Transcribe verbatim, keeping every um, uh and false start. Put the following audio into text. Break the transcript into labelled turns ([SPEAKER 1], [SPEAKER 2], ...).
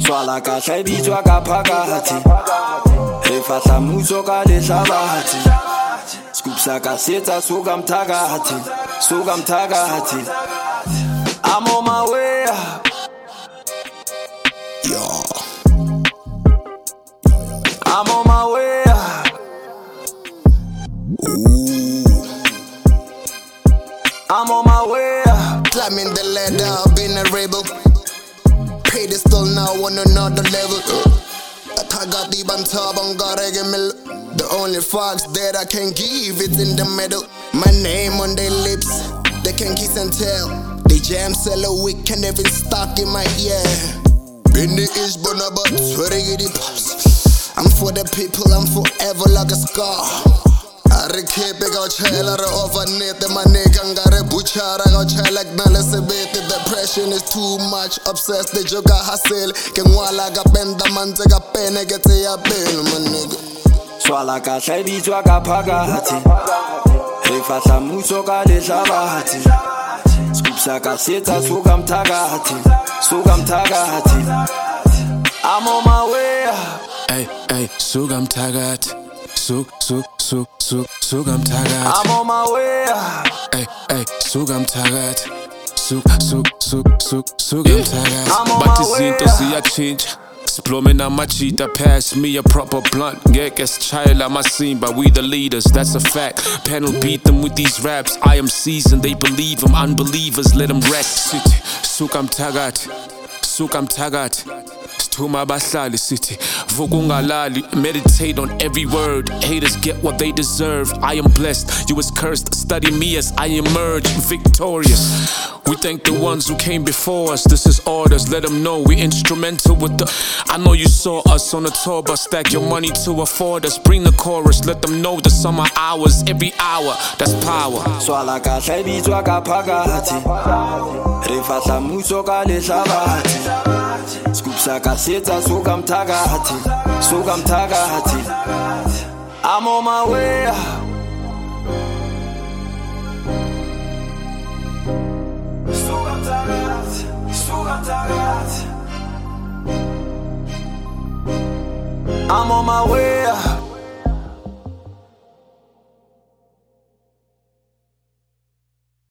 [SPEAKER 1] Swala ka hlabitswa ka phakati Re fahla mmuso ka lehlabathe Scoop sa ka setsa soka mthakati Soka mthakati I'm on my way up
[SPEAKER 2] Yo.
[SPEAKER 1] I'm on my way up
[SPEAKER 2] Ooh.
[SPEAKER 1] I'm on my way up
[SPEAKER 2] Climbing the ladder, I've been a rebel. Pedestal now on another level. Tagati bantabang garegimil. The only fox that I can give it's in the middle. My name on their lips, they can kiss and tell. They jam sell a week and even stuck in my ear. Been the ish bonabat, swearing it pops. I'm for the people, I'm forever like a scar. Arikepe ga chela re overnight my nigga ngare buchara ga chela gnale sebete. Depression is too much, obsessed the joke hustle ke ngwala ga benda manze ga pene ke tse ya bill my nigga.
[SPEAKER 1] Swala ka hlabitswa ka phakati Re fahla mmuso ka lehlabathe Scoop sa ka setsa soka mthakati Soka mthakati I'm on my way up
[SPEAKER 3] Ay, ay, soka mthakati Suk, suk, suk, suk, soka mthakati
[SPEAKER 1] I'm on my way up
[SPEAKER 3] Ay, ay, soka mthakati Suk, suk, suk, suk, soka mthakati
[SPEAKER 1] I'm on
[SPEAKER 3] But
[SPEAKER 1] my way
[SPEAKER 3] izinto
[SPEAKER 1] up
[SPEAKER 3] ziyachinja Sploming on my cheetah, pass me a proper blunt. Get guess child on my scene, but we the leaders, that's a fact. Panel beat them with these raps, I am seasoned, they believe them. Unbelievers, let them rest. Sukam tagat, sukam tagat. Stuma bahlali city, vukungalali. Meditate on every word, haters get what they deserve. I am blessed, you was cursed. Study me as I emerge victorious. We thank the ones who came before us. This is orders, let them know we instrumental with the. I know you saw us on the tour bus. Stack your money to afford us. Bring the chorus, let them know the summer hours. Every hour, that's power.
[SPEAKER 1] Swala ka hlabitswa ka phakati Re fahla mmuso ka lehlabathe Scoop sa ka setsa soka mthakati Soka mthakati I'm on my way up Soka mthakati Soka mthakati I'm on my way up